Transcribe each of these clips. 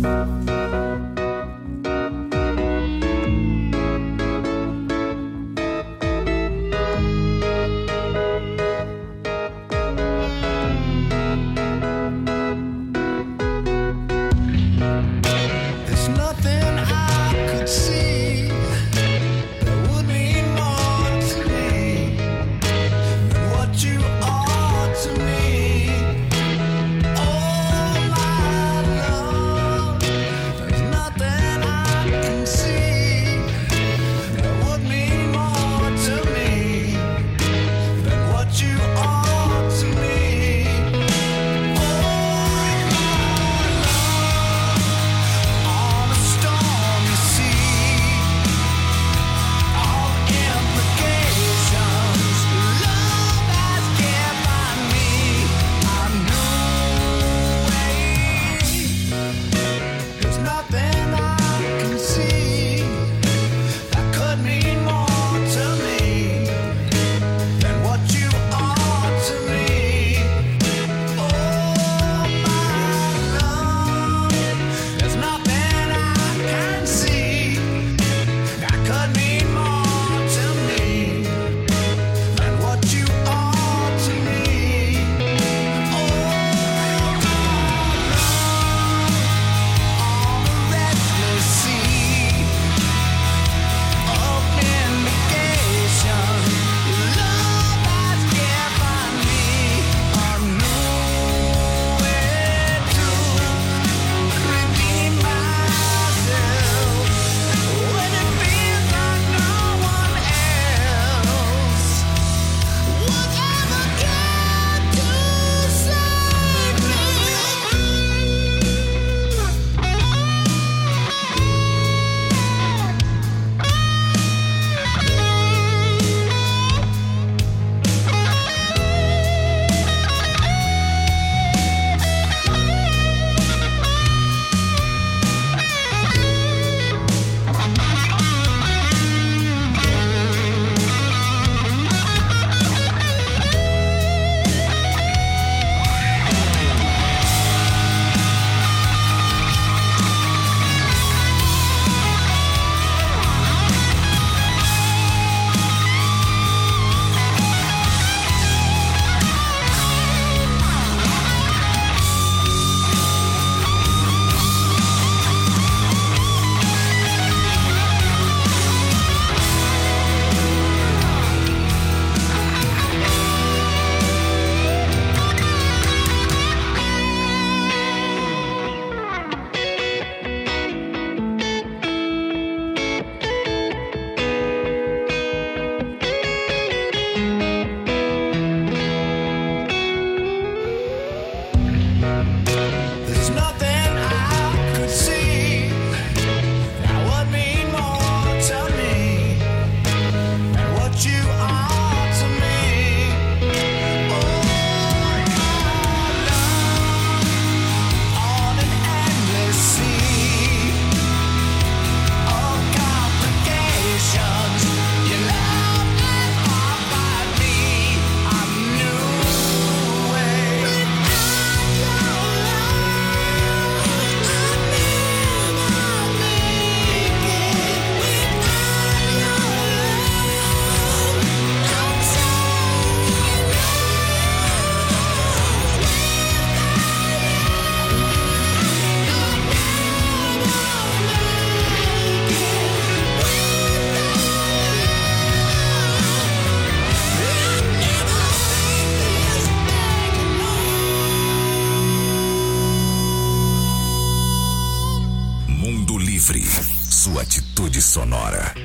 Sua atitude sonora.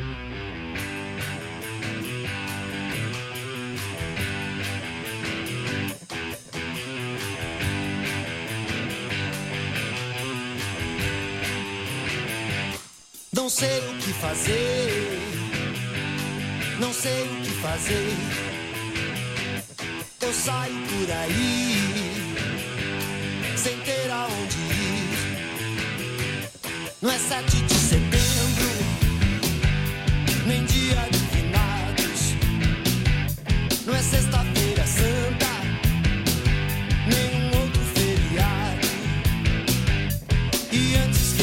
Não sei o que fazer, não sei o que fazer. Eu saio por aí, sem ter aonde ir. Não é 7 de setembro, nem dia de finados. Não é sexta-feira santa, nem um outro feriado. E antes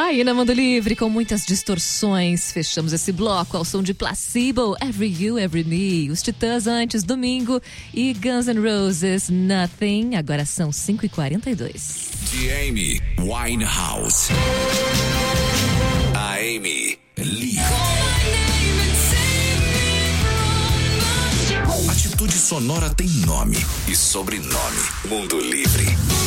Aí na Mundo Livre, com muitas distorções, fechamos esse bloco ao som de Placebo, Every You, Every Me, os Titãs antes, Domingo e Guns N' Roses, Nothing. Agora são 5h42. De Amy Winehouse. A Amy Lee. Atitude Sonora tem nome e sobrenome. Mundo Livre.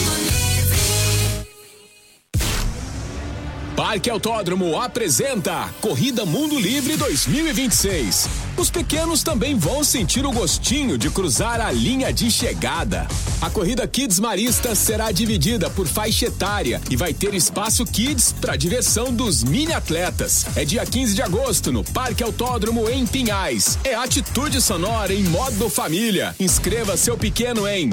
Parque Autódromo apresenta Corrida Mundo Livre 2026. Os pequenos também vão sentir o gostinho de cruzar a linha de chegada. A corrida Kids Marista será dividida por faixa etária e vai ter espaço Kids para diversão dos mini atletas. É dia 15 de agosto no Parque Autódromo em Pinhais. É atitude sonora em modo família. Inscreva seu pequeno em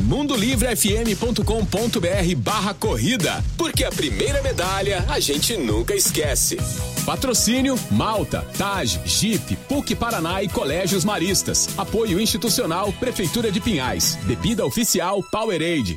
mundolivrefm.com.br/corrida, porque a primeira medalha a gente nunca esquece. Patrocínio Malta, TAG, Jeep, PUC Paraná e Colégios Maristas. Apoio institucional Prefeitura de Pinhais. Bebida oficial Powerade.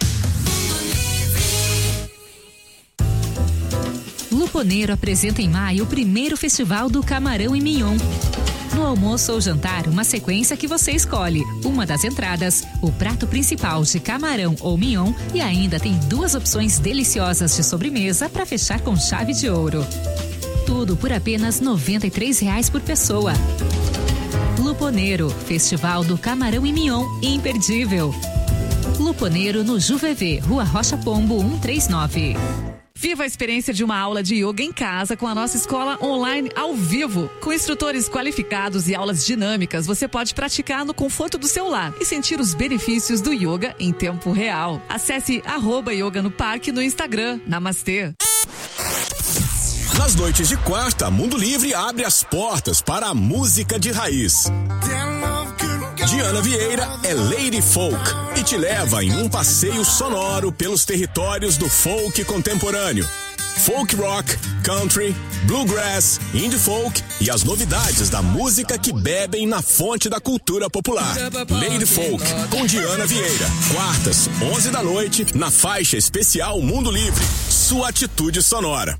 Luponeiro apresenta em maio o primeiro festival do Camarão e Mignon. No almoço ou jantar, uma sequência que você escolhe. Uma das entradas, o prato principal de camarão ou mignon e ainda tem 2 opções deliciosas de sobremesa para fechar com chave de ouro. Tudo por apenas R$ 93 por pessoa. Luponeiro, Festival do Camarão e Mignon, imperdível. Luponeiro no Juvevê, Rua Rocha Pombo 139. Viva a experiência de uma aula de yoga em casa com a nossa escola online ao vivo. Com instrutores qualificados e aulas dinâmicas, você pode praticar no conforto do seu lar e sentir os benefícios do yoga em tempo real. Acesse @yoga no parque no Instagram. Namastê. Nas noites de quarta, Mundo Livre abre as portas para a música de raiz. Diana Vieira é Lady Folk e te leva em um passeio sonoro pelos territórios do folk contemporâneo. Folk rock, country, bluegrass, indie folk e as novidades da música que bebem na fonte da cultura popular. Lady Folk, com Diana Vieira. Quartas, 11 da noite, na faixa especial Mundo Livre. Sua atitude sonora.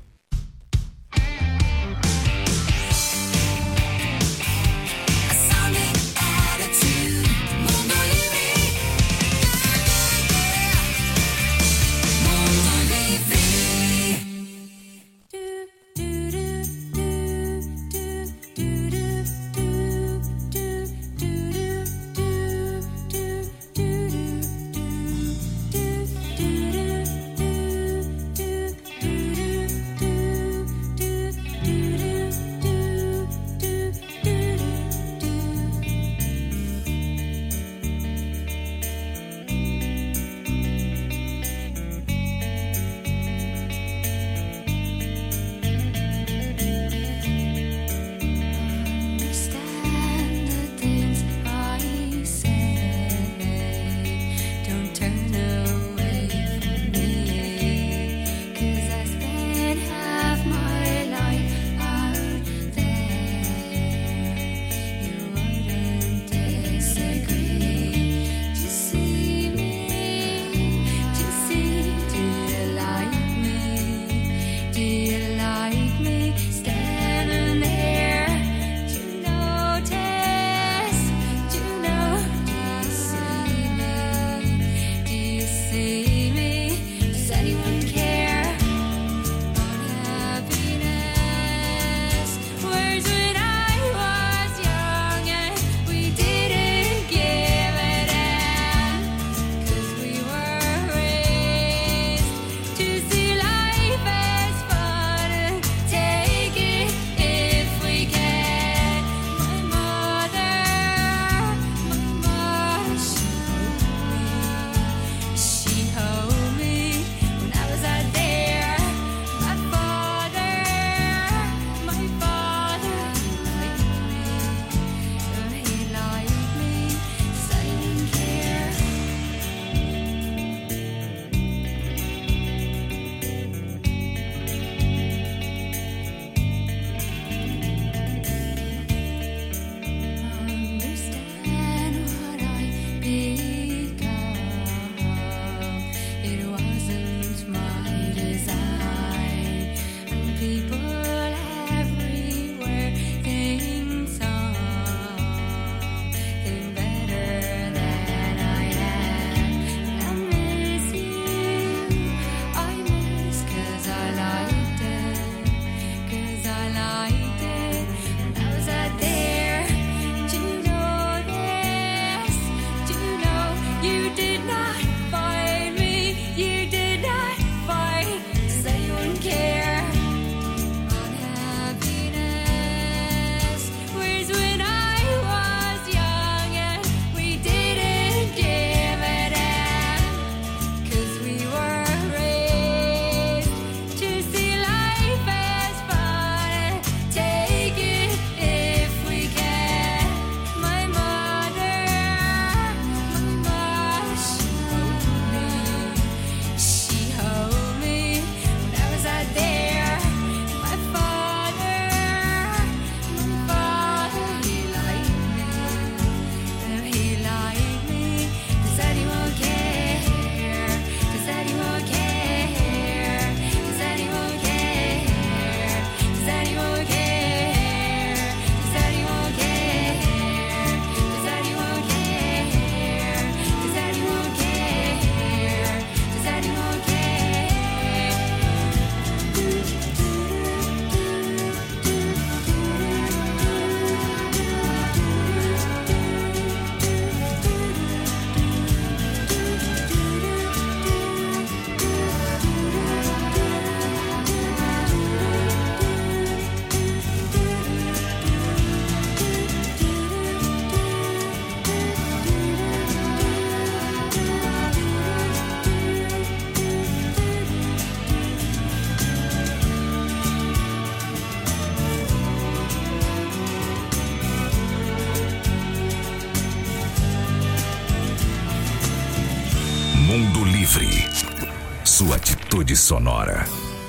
Livre. Sua atitude sonora.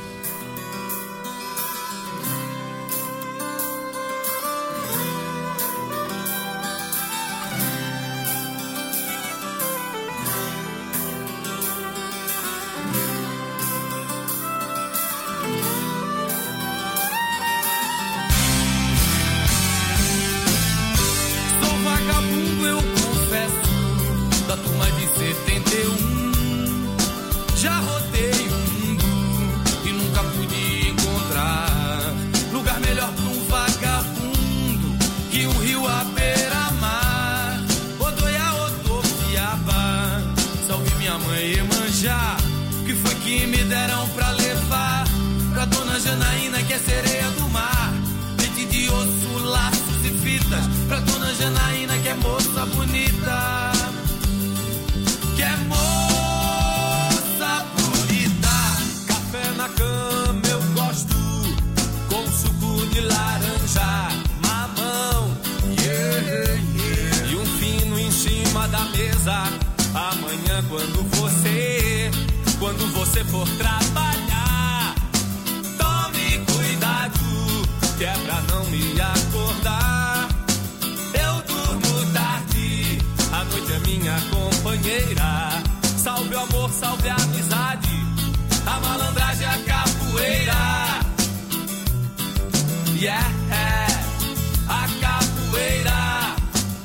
Já rodei o mundo e nunca pude encontrar lugar melhor pra um vagabundo que um rio à beira-mar. Odoiá, Odopiaba, salve minha mãe Iemanjá, que foi que me deram pra levar pra dona Janaína, que é sereia do mar. Leite de osso, laços e fitas pra dona Janaína, que é moça bonita, que é moça na cama eu gosto, com suco de laranja, mamão, yeah, yeah. E um fino em cima da mesa. Amanhã quando você for trabalhar, tome cuidado, que é pra não me acordar. Eu durmo tarde, a noite é minha companheira. Salve o amor, salve a amizade, a malandragem, a capoeira, yeah, a capoeira,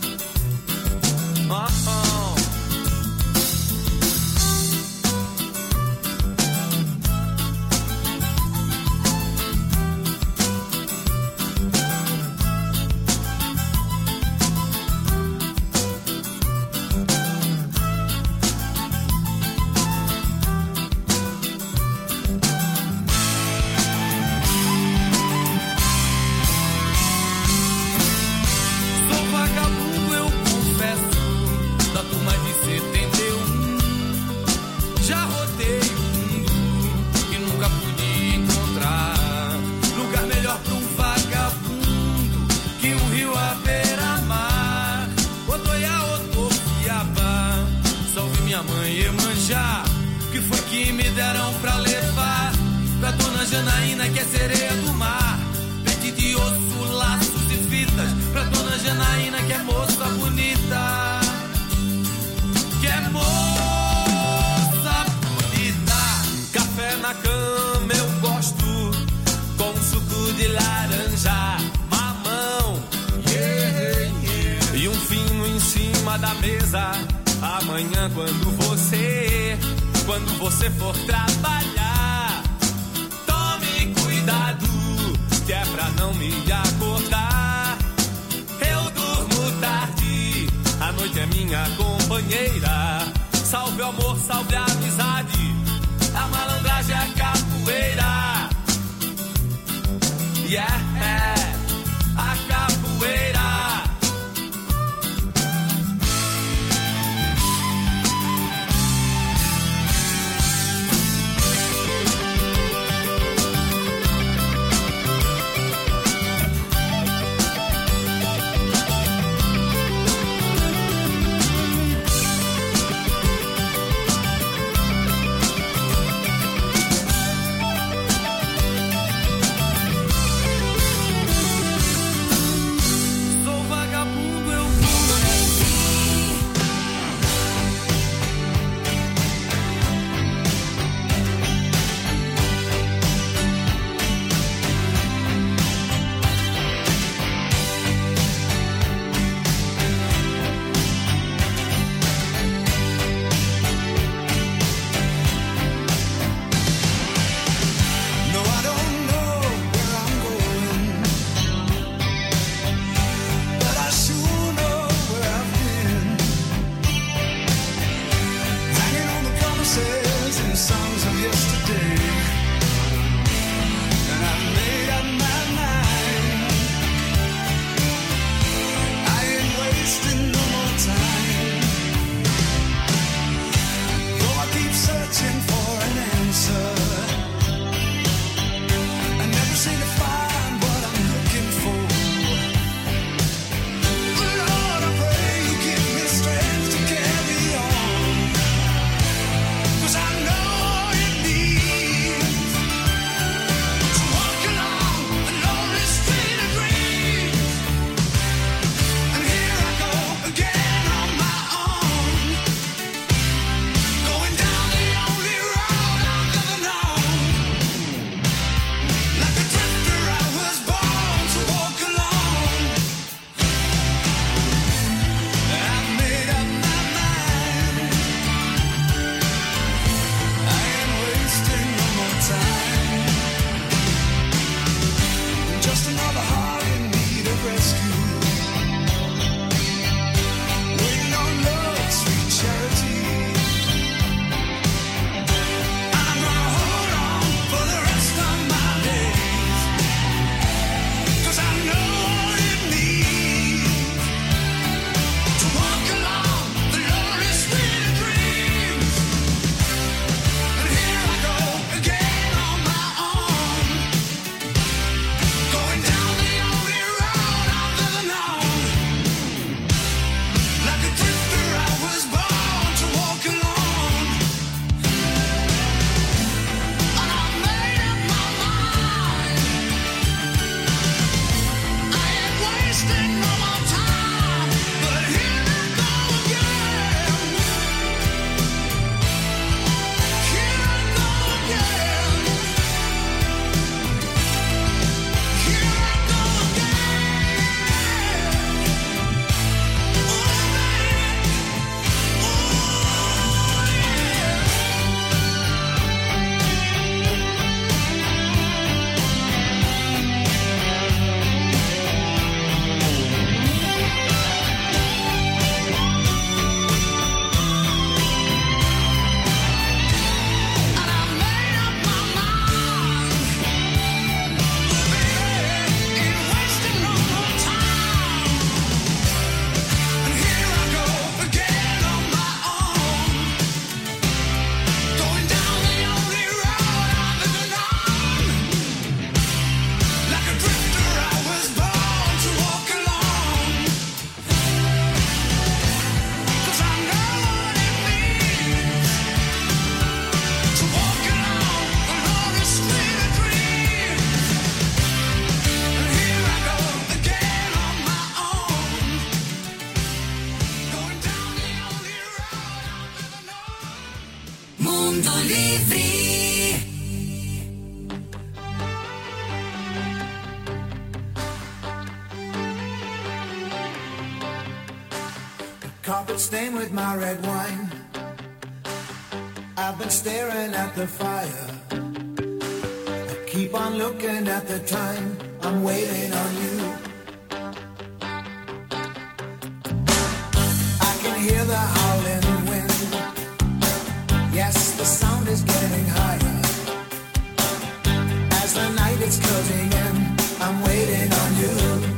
que foi que me deram pra levar pra dona Janaína, que é sereia do mar. Leite de osso, laços e fitas pra dona Janaína, que é moça bonita, que é moça bonita. Café na cama eu gosto, com suco de laranja, mamão, yeah, yeah. E um fino em cima da mesa. Amanhã quando você for trabalhar, tome cuidado, que é pra não me acordar. Eu durmo tarde, a noite é minha companheira. Salve o amor, salve a amizade, a malandragem, a capoeira, yeah, a capoeira. carpet stained with my red wine. I've been staring at the fire. I keep on looking at the time. I'm waiting on you. I can hear the howling wind. Yes, the sound is getting higher. As the night is closing in, I'm waiting on you.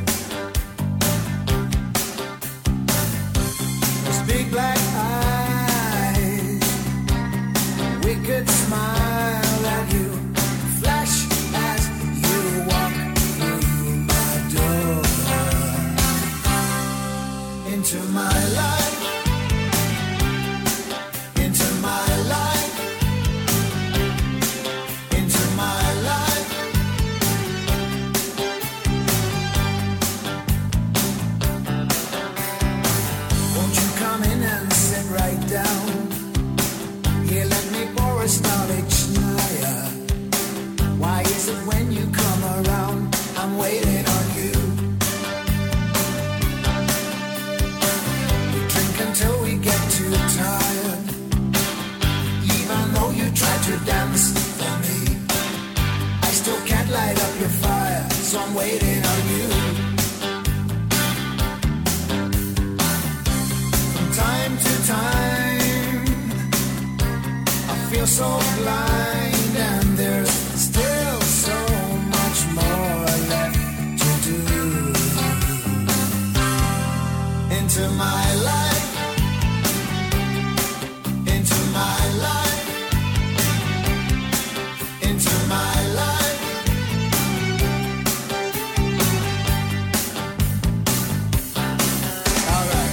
Those big black eyes, wicked smile at you, flash as you walk through my door. Into my life, into my life, into my life. Won't you come in and sit right down? Here, let me pour a Stalichnaya. Why is it when you come around, I'm waiting on you? We drink until we get too tired. Even though you try to dance for me, I still can't light up your fire, so I'm waiting on you. From time to time, I feel so blind, and there's still so much more left to do. Into my life, into my life, into my life. All right.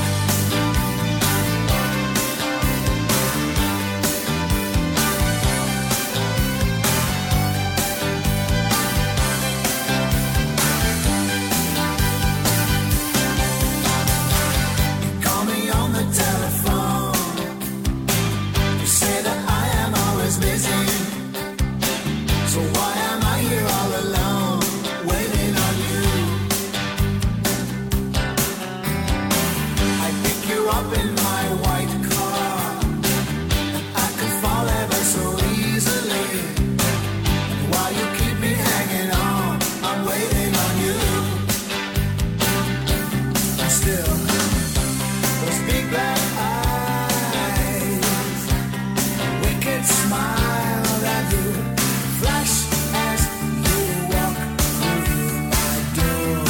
Call me on the telephone. You say that I am always busy. So why am I here all alone, waiting on you? I pick you up in my white car, and I could fall ever so easily. And while you keep me hanging on, I'm waiting on you. And still, those big black eyes, wicked smile that you flash as you walk through my door.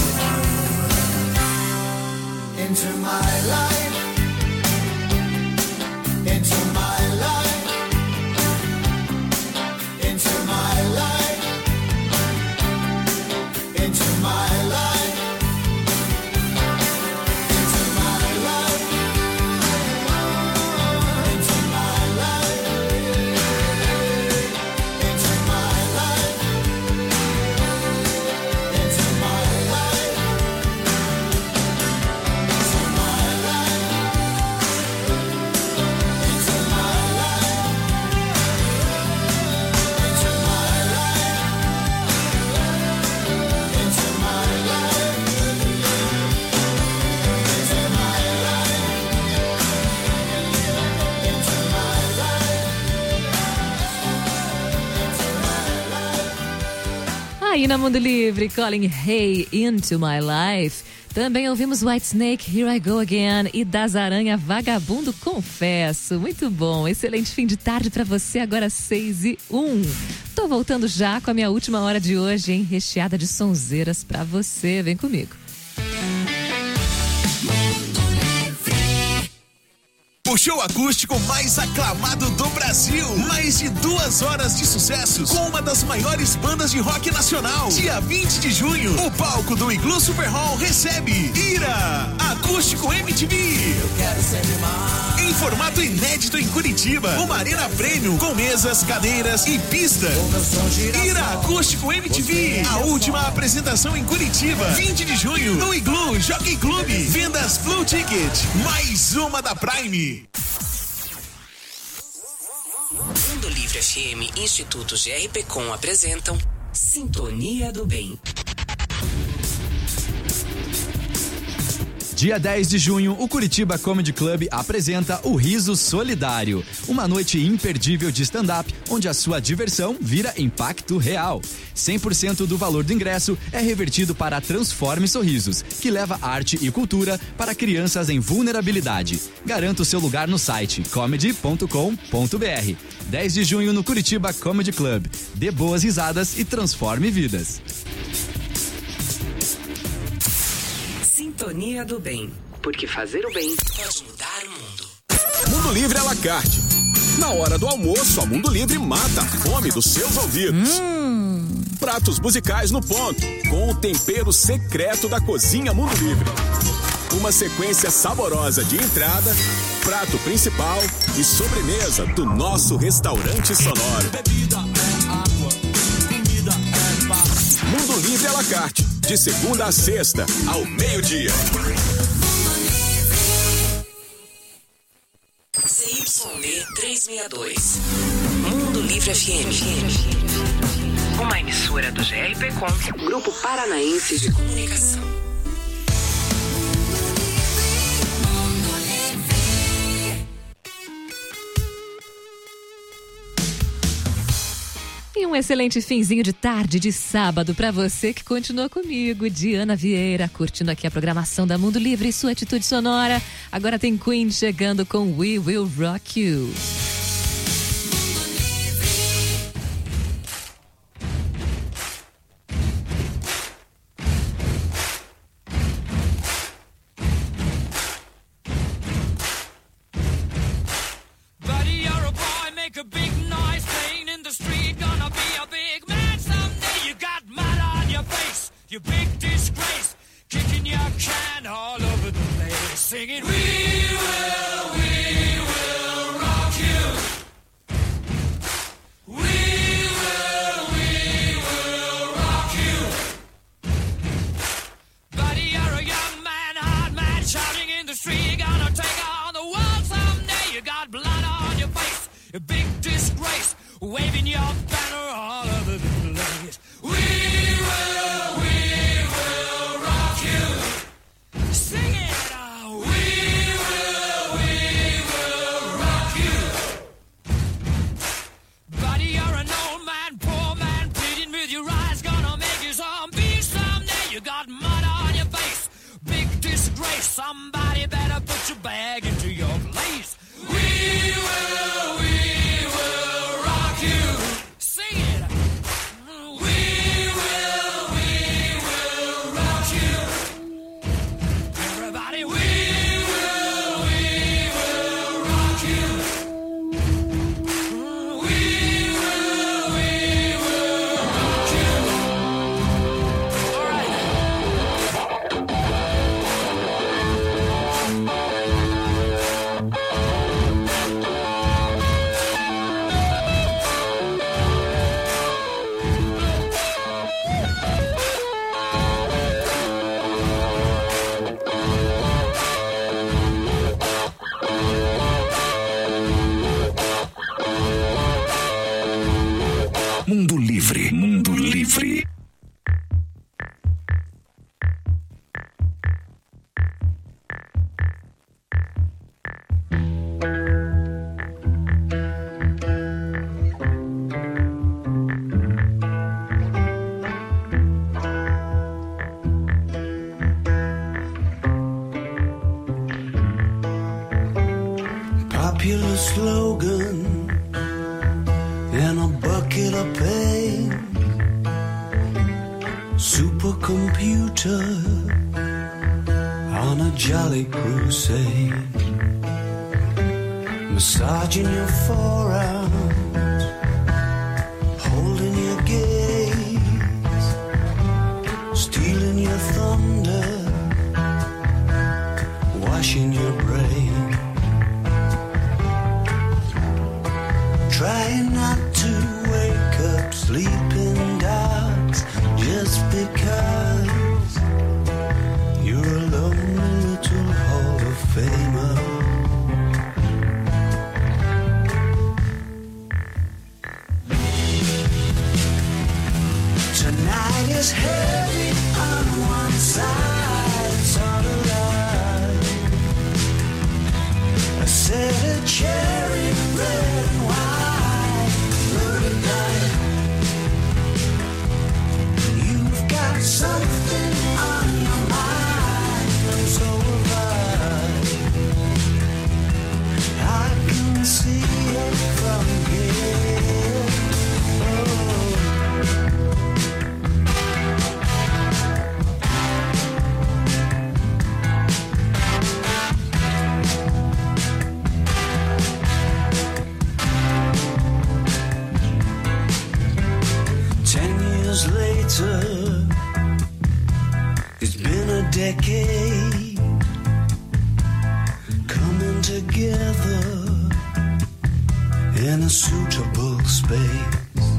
Into my life, into my life, into my life, into my life, into my life, into my life, into my life, into my life, into my life, into my life, into my life, into my life, into my Aí na Mundo Livre, Calling Hey Into My Life. Também ouvimos Whitesnake, Here I Go Again e Das Aranha, Vagabundo Confesso. Muito bom, excelente fim de tarde pra você, agora 6:01. Tô voltando já com a minha última hora de hoje, hein? Recheada de sonzeiras pra você, vem comigo. O show acústico mais aclamado do Brasil. Mais de 2 horas de sucessos com uma das maiores bandas de rock nacional. Dia 20 de junho, o palco do Iglu Super Hall recebe Ira, Acústico MTV. Eu quero sempre mais. Em formato inédito em Curitiba, uma arena premium com mesas, cadeiras e pista. Ira Acústico MTV, a última apresentação em Curitiba, 20 de junho, no Iglu Jockey Club. Vendas Blue Ticket, mais uma da Prime. Mundo Livre FM e Instituto GRPcom apresentam Sintonia do Bem. Dia 10 de junho, o Curitiba Comedy Club apresenta o Riso Solidário, uma noite imperdível de stand-up, onde a sua diversão vira impacto real. 100% do valor do ingresso é revertido para a Transforme Sorrisos, que leva arte e cultura para crianças em vulnerabilidade. Garanta o seu lugar no site comedy.com.br. 10 de junho no Curitiba Comedy Club. Dê boas risadas e transforme vidas. Sintonia do Bem, porque fazer o bem pode mudar o mundo. Mundo Livre à la carte. Na hora do almoço, a Mundo Livre mata a fome dos seus ouvidos. Pratos musicais no ponto, com o tempero secreto da cozinha Mundo Livre. Uma sequência saborosa de entrada, prato principal e sobremesa do nosso restaurante sonoro. Bebida é água, comida é paz. Mundo Livre à la carte, de segunda a sexta, ao meio-dia. CYD 362. Mundo Livre FM. Uma emissora do GRPcom, Grupo Paranaense de Comunicação. E um excelente finzinho de tarde de sábado para você que continua comigo, Diana Vieira, curtindo aqui a programação da Mundo Livre e sua atitude sonora. Agora tem Queen chegando com We Will Rock You. You big disgrace, kicking your can all over the place, singing, we will rock you. We will rock you. Buddy, you're a young man, hard man, shouting in the street, you're gonna take on the world someday. You got blood on your face, a big disgrace, waving your banner all over the place. We will rock you. Sing it out. We will rock you. Buddy, you're an old man, poor man, pleading with your eyes, gonna make you zombie someday. You got mud on your face, big disgrace. Somebody better put your bag into your place. We will rock you. Sing it. We will rock you. Everybody, we will rock you. We will rock you. All right. Mundo Livre, Mundo Livre. Popular slogan and a bucket of pain. Supercomputer on a jolly crusade. Massaging your forearms, holding your gaze, stealing your thunder, washing your brain. Try not to wake up sleeping dogs just because you're a lonely little Hall of Famer. Tonight is heavy on one side. decade coming together in a suitable space.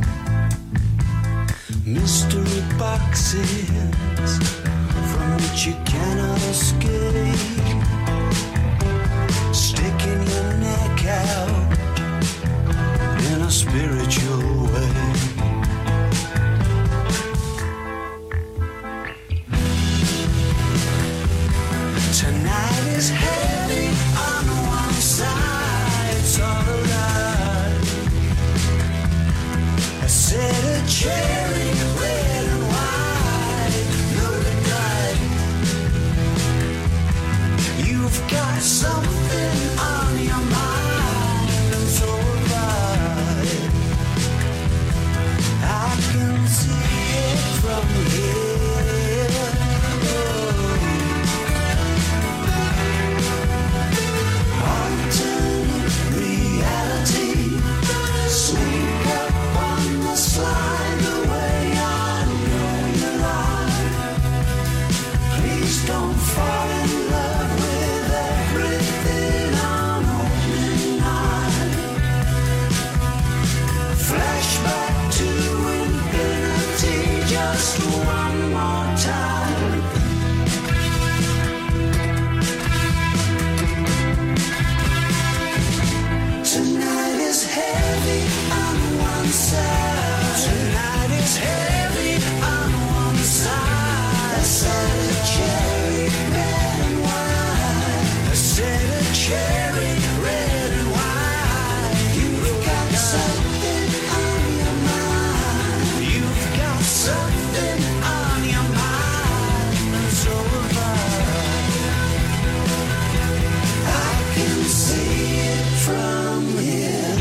Mystery boxes from which you cannot escape, sticking your neck out in a spiritual way. Tonight is heavy on one side, it's all a lie. I said a cherry, red and white, loaded light. You've got something on your mind, and so have I can see it from here. Slide away, I know you're lying. Please don't fall in love with everything on opening night. Flashback to infinity, just one more time. Tonight is heavy on one side. Tonight is heavy on one side. I said a cherry, red and white. I said a cherry, red and white. You've got something on your mind. You've got something on your mind. And so have I can see it from here.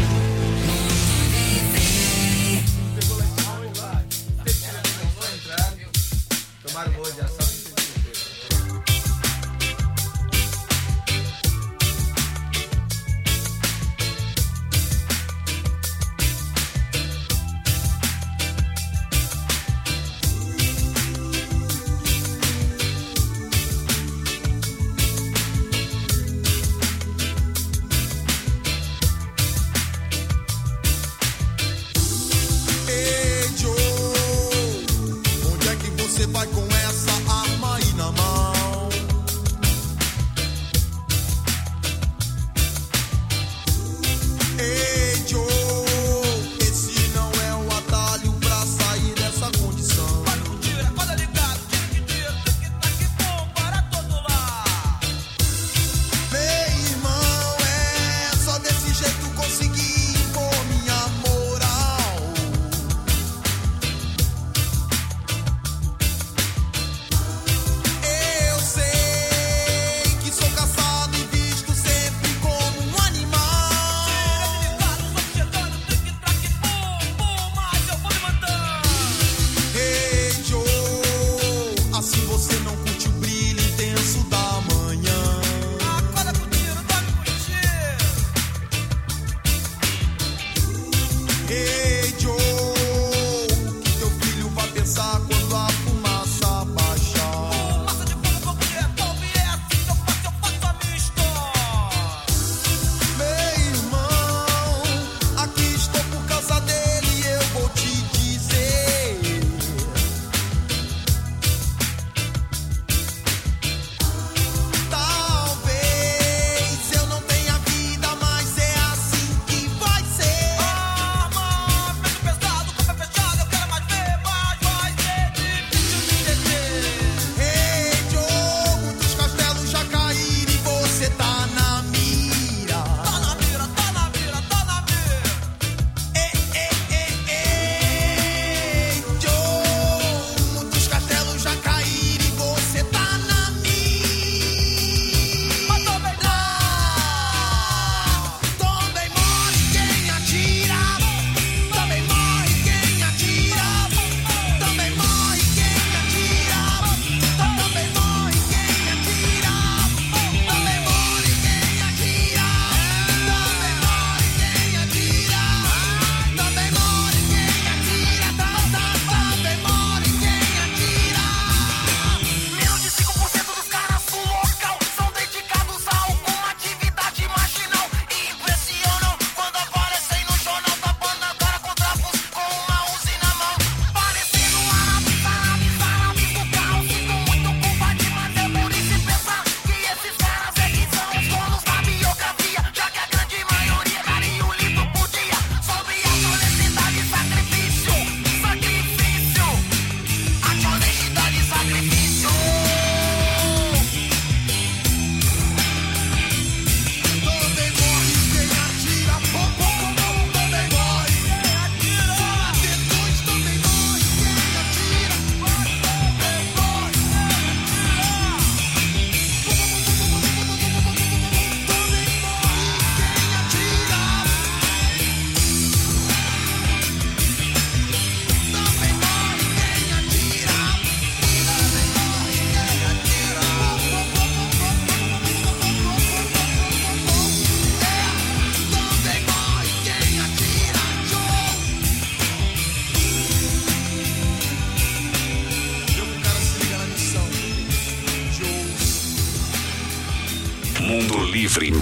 Mundo Livre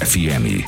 FM.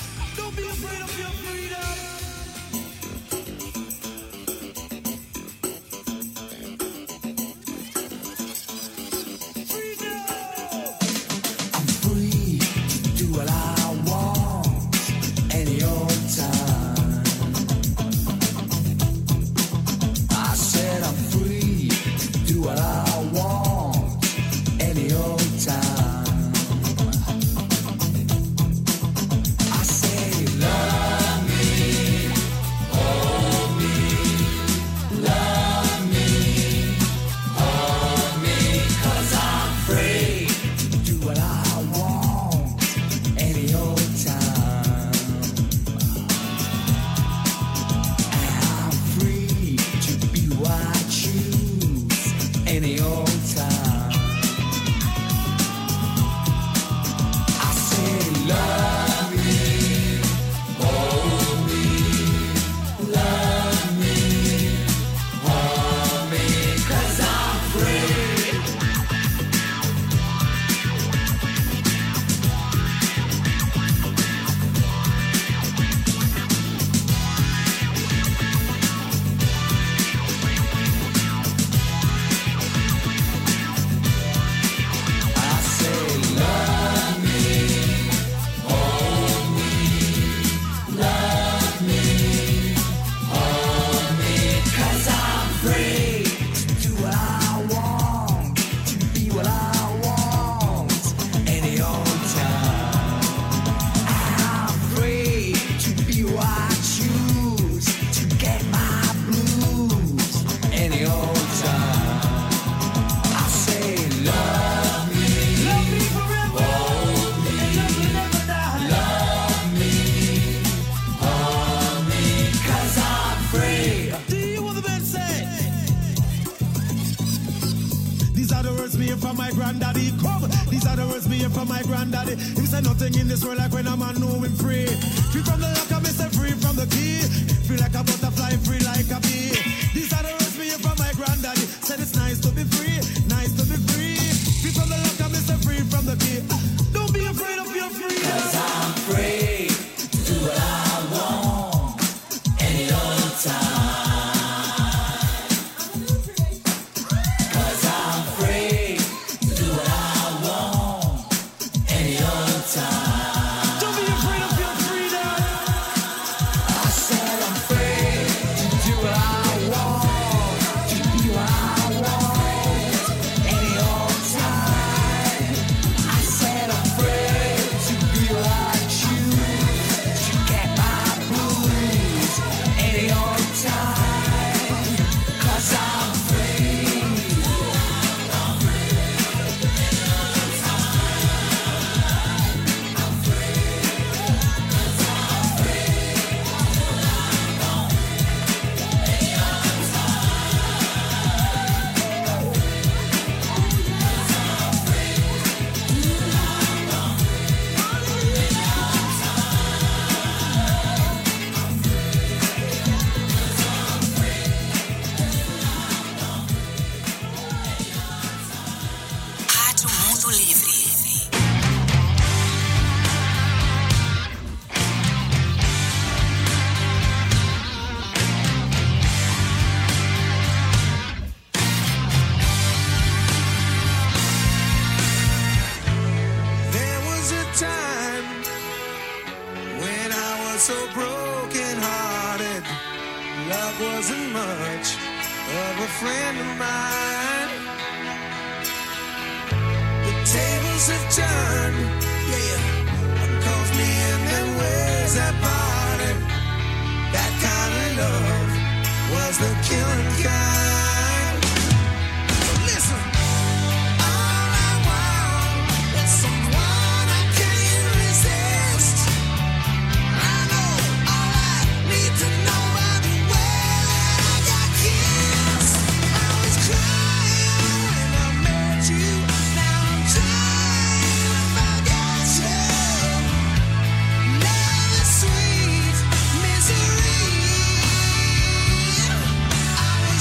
I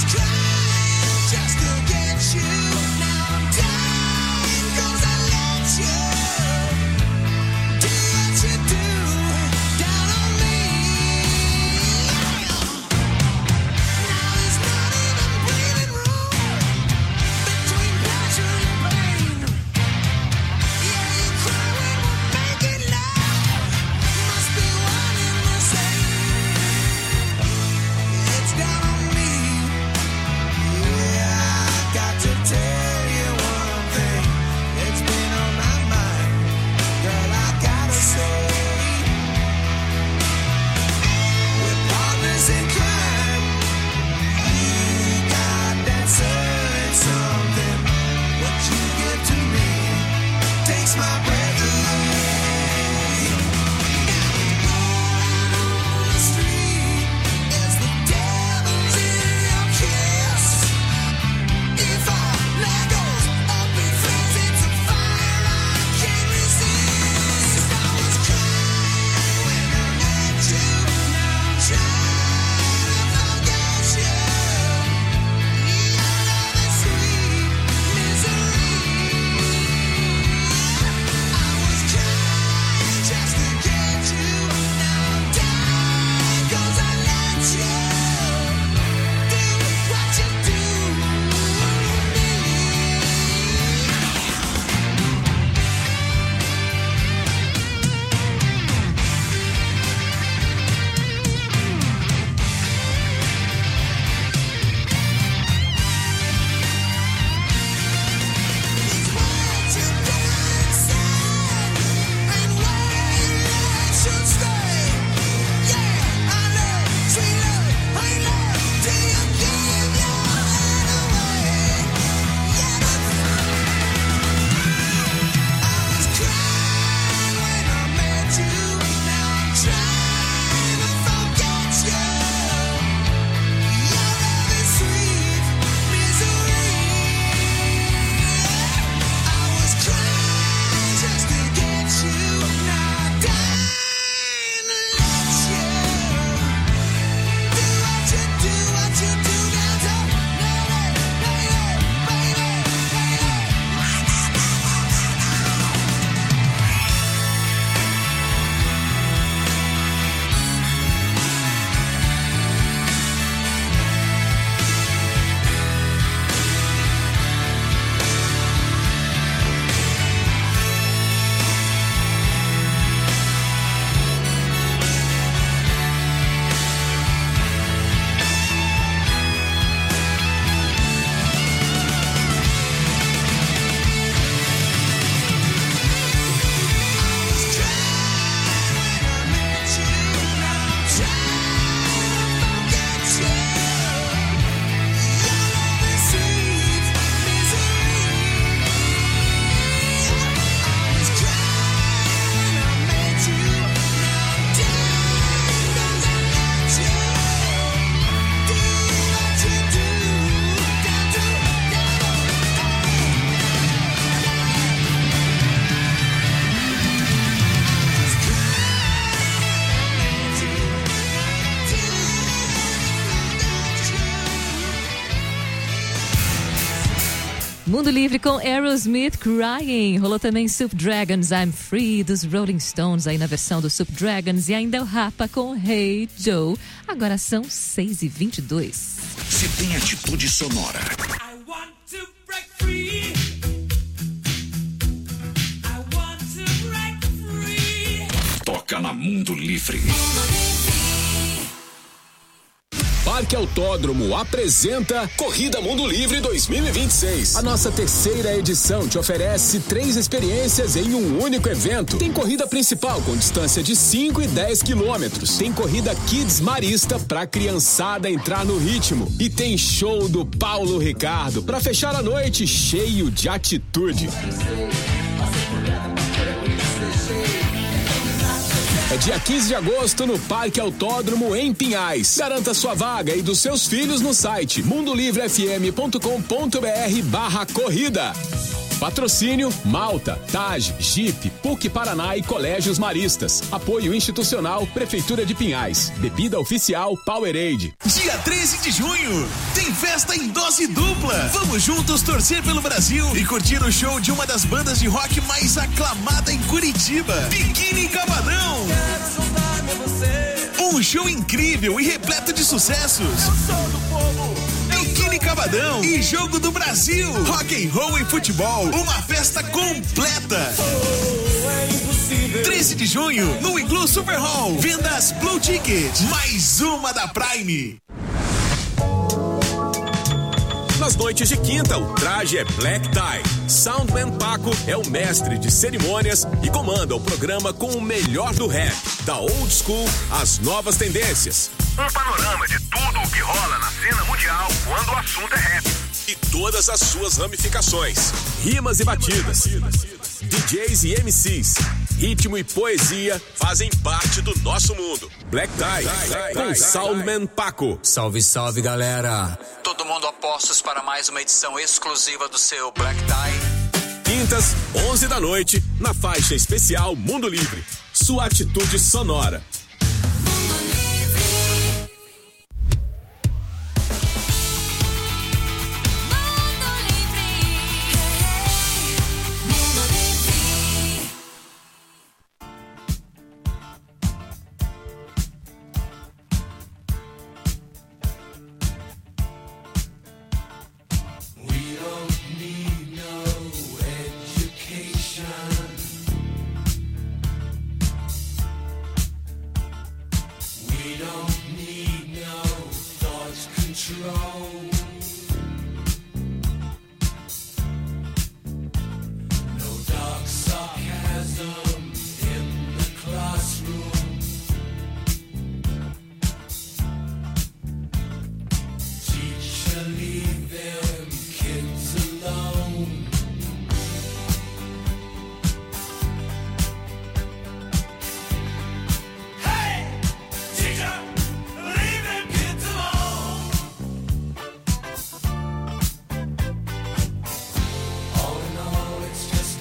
Mundo Livre com Aerosmith, Crying. Rolou também Soup Dragons, I'm Free, dos Rolling Stones, aí na versão do Soup Dragons. E ainda o Rapa com Hey Joe. Agora são 6h22. Se tem atitude sonora. I want to break free. I want to break free. Toca na Mundo Livre. Parque Autódromo apresenta Corrida Mundo Livre 2026. A nossa terceira edição te oferece 3 experiências em um único evento. Tem corrida principal com distância de 5 e 10 quilômetros. Tem corrida Kids Marista pra criançada entrar no ritmo. E tem show do Paulo Ricardo pra fechar a noite cheio de atitude. É dia 15 de agosto no Parque Autódromo em Pinhais. Garanta sua vaga e dos seus filhos no site mundolivrefm.com.br/corrida. Patrocínio Malta, TAG, Jeep, PUC Paraná e Colégios Maristas. Apoio institucional Prefeitura de Pinhais. Bebida oficial Powerade. Dia 13 de junho, tem festa em dose dupla. Vamos juntos torcer pelo Brasil e curtir o show de uma das bandas de rock mais aclamada em Curitiba, Biquíni Cavadão. Quero juntar-me a você. Um show incrível e repleto de sucessos. Eu sou do povo. Biquíni Cavadão e Jogo do Brasil. Rock and roll e futebol. Uma festa completa. É impossível. 13 de junho, no Iglu Super Hall. Vendas Blue Ticket. Mais uma da Prime. Nas noites de quinta, o traje é Black Tie. Soundman Paco é o mestre de cerimônias e comanda o programa com o melhor do rap, da old school às novas tendências. Um panorama de tudo o que rola na cena mundial quando o assunto é rap. E todas as suas ramificações, rimas e batidas, DJs e MCs, ritmo e poesia fazem parte do nosso mundo. Black Tie, com Soundman Paco. Salve, salve, galera. Todo mundo a postos para mais uma edição exclusiva do seu Black Tie. Quintas, 11 da noite, na faixa especial Mundo Livre. Sua atitude sonora.